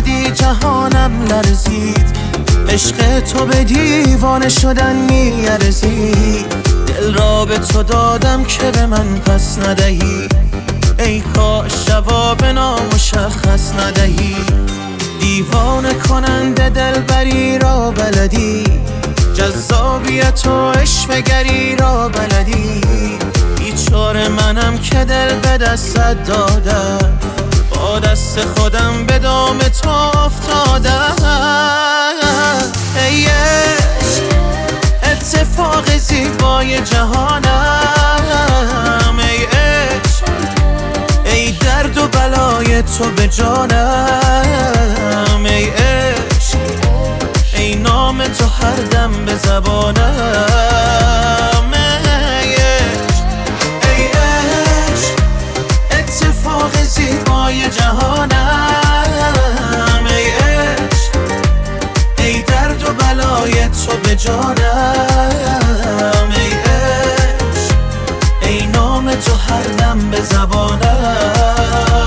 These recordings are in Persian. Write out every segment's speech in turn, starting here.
آمدی جهانم لرزید، عشق تو به دیوانه شدن میارزید. دل را به تو دادم که به من پس ندهی، ای کاش جواب نامشخص ندهی. دیوانه کننده دلبری را بلدی، جذابیت و عشوه‌گری را بلدی. بیچاره منم که دل به دستت دادم، با دست خودم به دام تو افتادم. ای عشق اتفاق زیبای جهانم، ای عشق ای درد و بلای تو به جانم، ای عشق ای نام تو هر دم به زبانم. ای عشق ای عشق اتفاق زیبای جهانم، ای عشق ای درد و بلای تو به جانم، ای عشق ای نام تو هر دم به زبانم.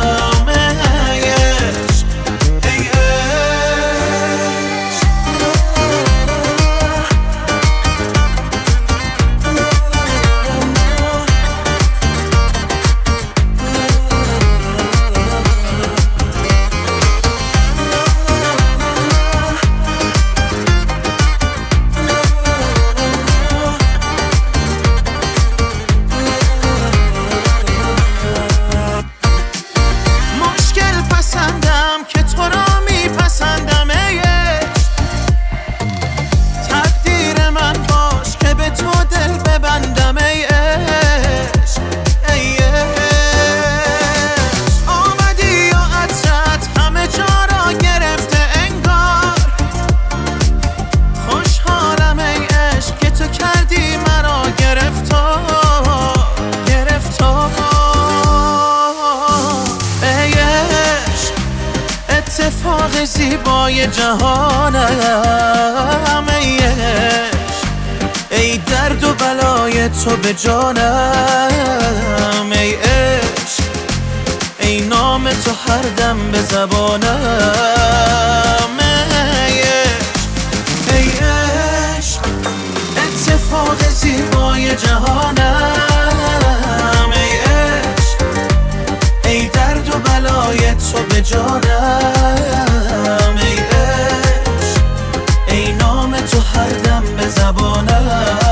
که تو را میپسندم، ای عشق تقدیر من باش که به تو دل ببندم، ای عشق ای عشق آمدی یا عطرت همه جا را گرفته انگار. خوشحالم ای عشق که تو کردی مرا گرفتار. اتفاق زیبای جهانم، ای عشق ای درد و بلای تو به جانم، ای عشق ای نام تو هر دم به زبانم. ای عشق ای عشق اتفاق زیبای جهانم، ای عشق ای درد و بلای تو به جانم، ای عشق ای نام تو هر دم به زبانم.